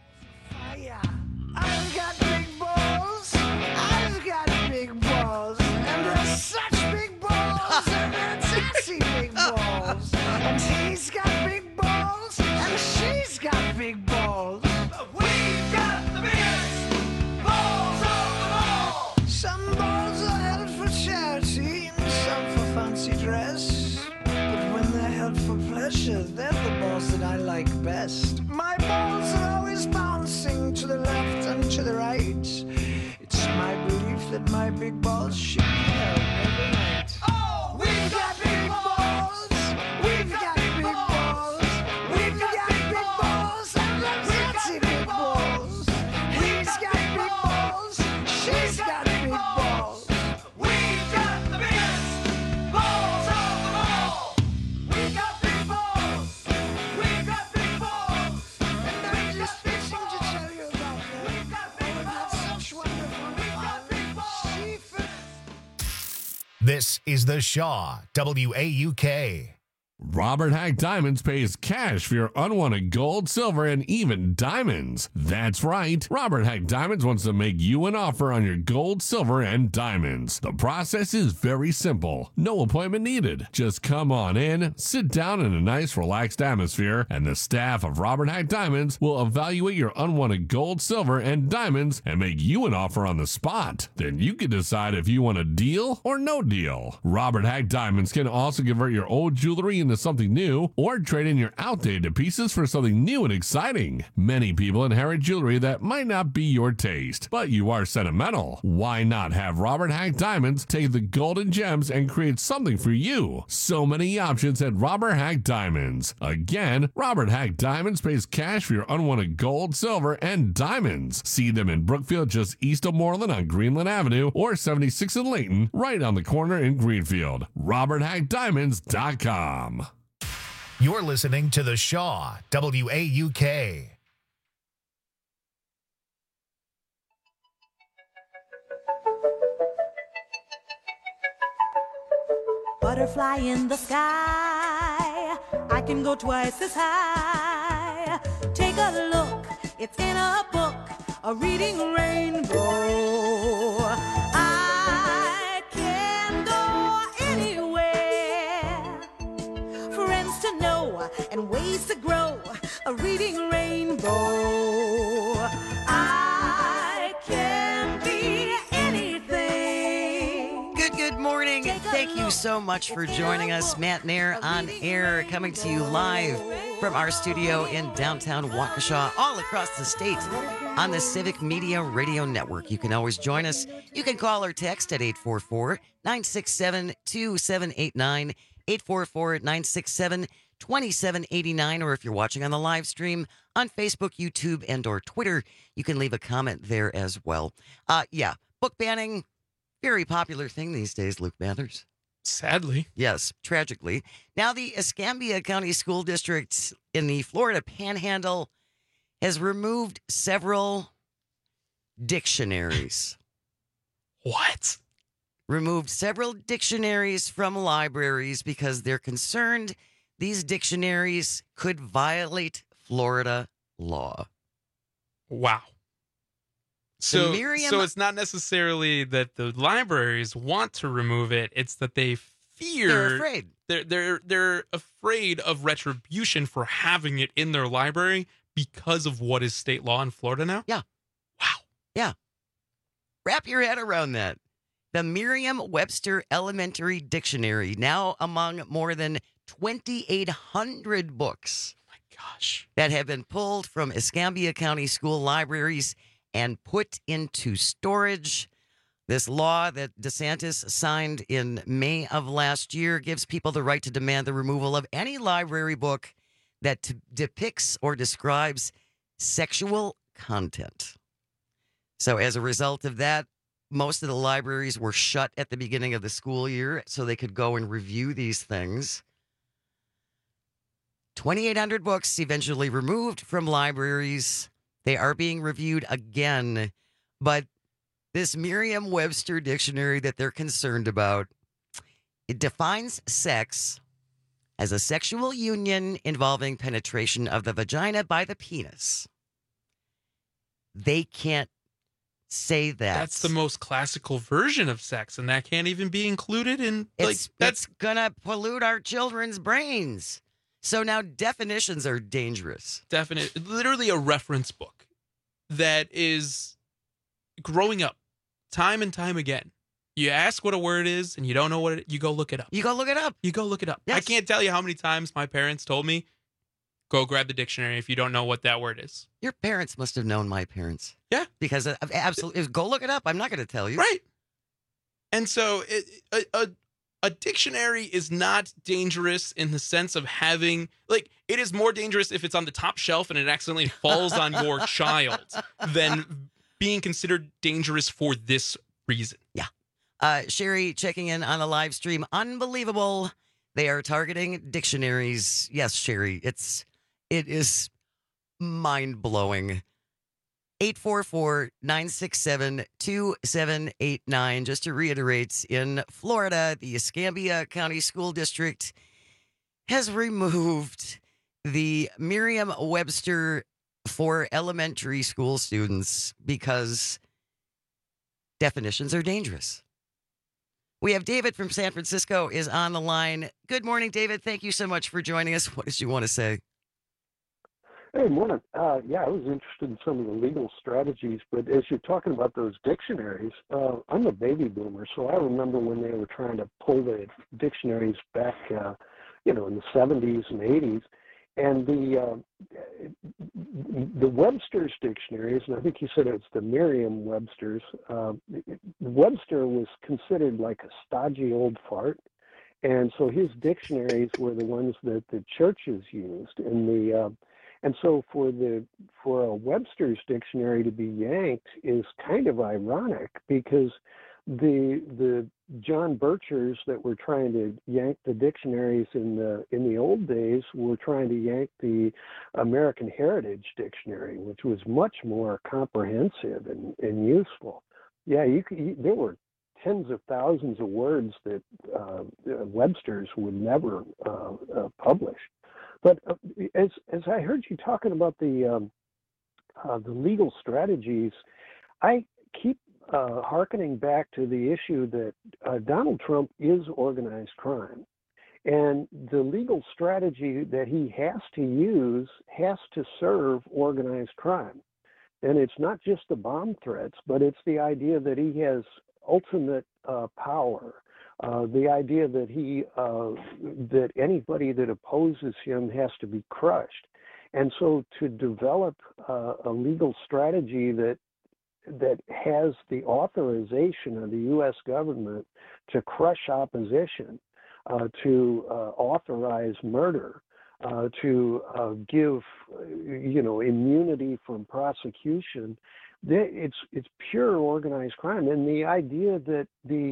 I've got big balls. I've got big balls. And they're such big balls. And they're sassy big balls. And he's got big balls. And she's got big balls. We've got the biggest balls of them all. Some balls are held for charity and some for fancy dress. But when they're held for pleasure, they're the balls that I like best. My balls are always bouncing to the left and to the right. It's my belief that my big balls should be held every night. Oh, we've got big balls. We've got big balls. We've got big balls. And they're fancy big balls. He's got big balls. She's got big balls. We've got the biggest balls of them all. We've got big balls. We've got big balls. And they're just fixing to tell you about them. We've got big balls. Such wonderful fun. This is the Shaw, WAUK. Robert Hack Diamonds pays cash for your unwanted gold, silver, and even diamonds. That's right. Robert Hack Diamonds wants to make you an offer on your gold, silver, and diamonds. The process is very simple. No appointment needed. Just come on in, sit down in a nice, relaxed atmosphere, and the staff of Robert Hack Diamonds will evaluate your unwanted gold, silver, and diamonds and make you an offer on the spot. Then you can decide if you want a deal or no deal. Robert Hack Diamonds can also convert your old jewelry into something new or trade in your outdated pieces for something new and exciting. Many people inherit jewelry that might not be your taste, but you are sentimental. Why not have Robert Hack Diamonds take the golden gems and create something for you? So many options at Robert Hack Diamonds. Again, Robert Hack Diamonds pays cash for your unwanted gold, silver, and diamonds. See them in Brookfield, just east of Moreland on Greenland Avenue, or 76 in Layton, right on the corner in Greenfield. RobertHackDiamonds.com. You're listening to The Shaw, WAUK. Butterfly in the sky, I can go twice as high. Take a look, it's in a book, a reading rainbow. I can go anywhere, friends to know and ways to grow, a reading rainbow. I can be anything. Good morning. Thank you so much for joining us. Matt Nair on air, coming to you live from our studio in downtown Waukesha, all across the state on the Civic Media Radio Network. You can always join us. You can call or text at 844-967-2789, 844-967-2789, or if you're watching on the live stream on Facebook, YouTube, and or Twitter, you can leave a comment there as well. Book banning, very popular thing these days, Luke Mathers. Sadly. Yes, tragically. Now, the Escambia County School District in the Florida Panhandle has removed several dictionaries. What? Removed several dictionaries from libraries because they're concerned these dictionaries could violate Florida law. Wow. So it's not necessarily that the libraries want to remove it; it's that they fear they're afraid. They're afraid of retribution for having it in their library because of what is state law in Florida now. Yeah. Wow. Yeah. Wrap your head around that. The Merriam-Webster Elementary Dictionary, now among more than 2,800 books. Oh my gosh. That have been pulled from Escambia County school libraries and put into storage. This law that DeSantis signed in May of last year gives people the right to demand the removal of any library book that depicts or describes sexual content. So as a result of that, most of the libraries were shut at the beginning of the school year so they could go and review these things. 2,800 books eventually removed from libraries. They are being reviewed again, but this Merriam-Webster dictionary that they're concerned about, it defines sex as a sexual union involving penetration of the vagina by the penis. They can't say that. That's the most classical version of sex, and that can't even be included in, that's gonna pollute our children's brains. So now definitions are dangerous. Literally a reference book that is growing up time and time again. You ask what a word is and you don't know what you go look it up. You go look it up. Yes. I can't tell you how many times my parents told me, go grab the dictionary if you don't know what that word is. Your parents must have known my parents. Yeah. Because absolutely, go look it up. I'm not going to tell you. Right. And so a dictionary is not dangerous in the sense of having, it is more dangerous if it's on the top shelf and it accidentally falls on your child than being considered dangerous for this reason. Yeah. Sherry checking in on the live stream. Unbelievable. They are targeting dictionaries. Yes, Sherry, it is mind-blowing. 844-967-2789. Just to reiterate, in Florida, the Escambia County School District has removed the Merriam-Webster for elementary school students because definitions are dangerous. We have David from San Francisco is on the line. Good morning, David. Thank you so much for joining us. What did you want to say? Hey, morning. I was interested in some of the legal strategies, but as you're talking about those dictionaries, I'm a baby boomer, so I remember when they were trying to pull the dictionaries back in the 70s and 80s. And the Webster's dictionaries, and I think you said it's the Merriam-Webster's, Webster was considered like a stodgy old fart. And so his dictionaries were the ones that the churches used. And so for a Webster's dictionary to be yanked is kind of ironic, because the John Birchers that were trying to yank the dictionaries in the old days were trying to yank the American Heritage Dictionary, which was much more comprehensive and useful. Yeah, there were tens of thousands of words that Webster's would never publish. But as I heard you talking about the legal strategies, I keep hearkening back to the issue that Donald Trump is organized crime. And the legal strategy that he has to use has to serve organized crime. And it's not just the bomb threats, but it's the idea that he has ultimate power. The idea that that anybody that opposes him has to be crushed. And so to develop a legal strategy that has the authorization of the U.S. government to crush opposition, to authorize murder, to give immunity from prosecution, it's pure organized crime. And the idea that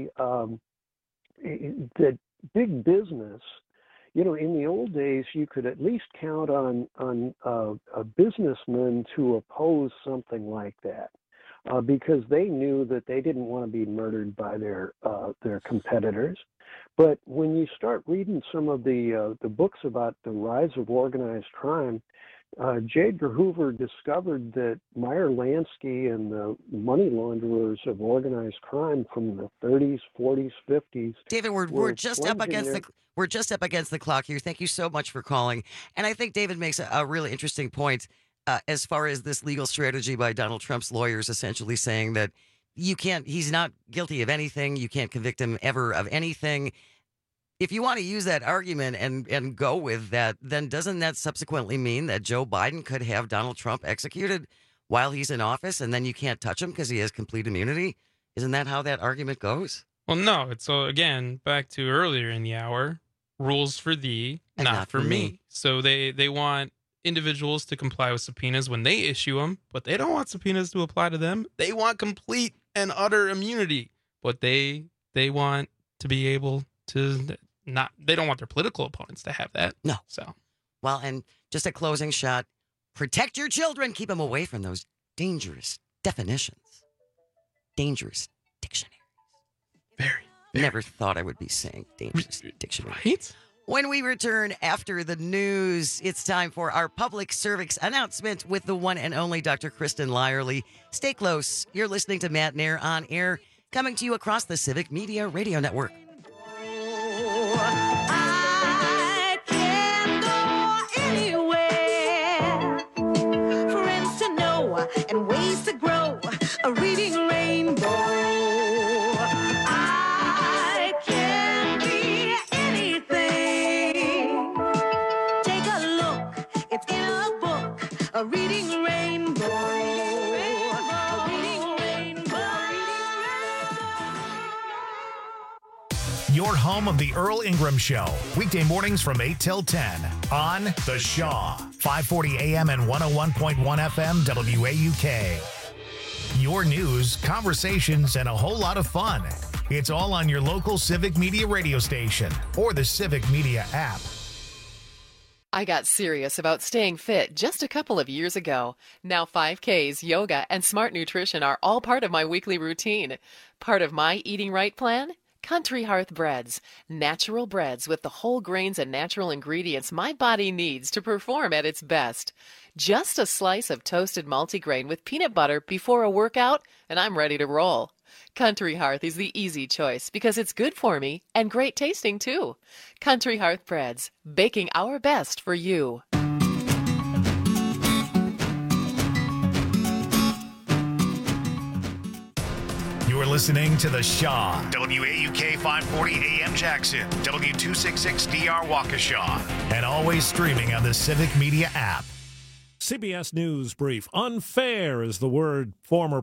that big business, in the old days, you could at least count on a businessman to oppose something like that. Because they knew that they didn't want to be murdered by their competitors. But when you start reading some of the books about the rise of organized crime, J. Edgar Hoover discovered that Meyer Lansky and the money launderers of organized crime from the 30s, 40s, 50s. David, we're just up against the clock here. Thank you so much for calling. And I think David makes a really interesting point. As far as this legal strategy by Donald Trump's lawyers essentially saying that he's not guilty of anything, you can't convict him ever of anything. If you want to use that argument and go with that, then doesn't that subsequently mean that Joe Biden could have Donald Trump executed while he's in office and then you can't touch him because he has complete immunity? Isn't that how that argument goes? Well, no. It's again, back to earlier in the hour, rules for thee, and not for me. So they want individuals to comply with subpoenas when they issue them, but they don't want subpoenas to apply to them. They want complete and utter immunity, but they want to be able to not. They don't want their political opponents to have that. No. So, well, and just a closing shot: protect your children. Keep them away from those dangerous definitions, dangerous dictionaries. Very. Never thought I would be saying dangerous dictionary. Right? When we return after the news, it's time for our public service announcement with the one and only Dr. Kristen Lyerly. Stay close. You're listening to Matt Nair on Air, coming to you across the Civic Media Radio Network. I can go anywhere. Friends to know and ways to grow. A reading rainbow. A reading rainbow. A reading rainbow. Your home of the Earl Ingram Show. Weekday mornings from 8 till 10 on The Shaw. 540 AM and 101.1 FM WAUK. Your news, conversations, and a whole lot of fun. It's all on your local Civic Media radio station or the Civic Media app. I got serious about staying fit just a couple of years ago. Now 5Ks, yoga, and smart nutrition are all part of my weekly routine. Part of my eating right plan? Country Hearth Breads. Natural breads with the whole grains and natural ingredients my body needs to perform at its best. Just a slice of toasted multigrain with peanut butter before a workout, and I'm ready to roll. Country Hearth is the easy choice because it's good for me and great tasting too. Country Hearth Breads, baking our best for you. You're You're listening to The Shaw. WAUK 540 AM Jackson. W266DR Waukesha. And always streaming on the Civic Media app. CBS News Brief. Unfair is the word former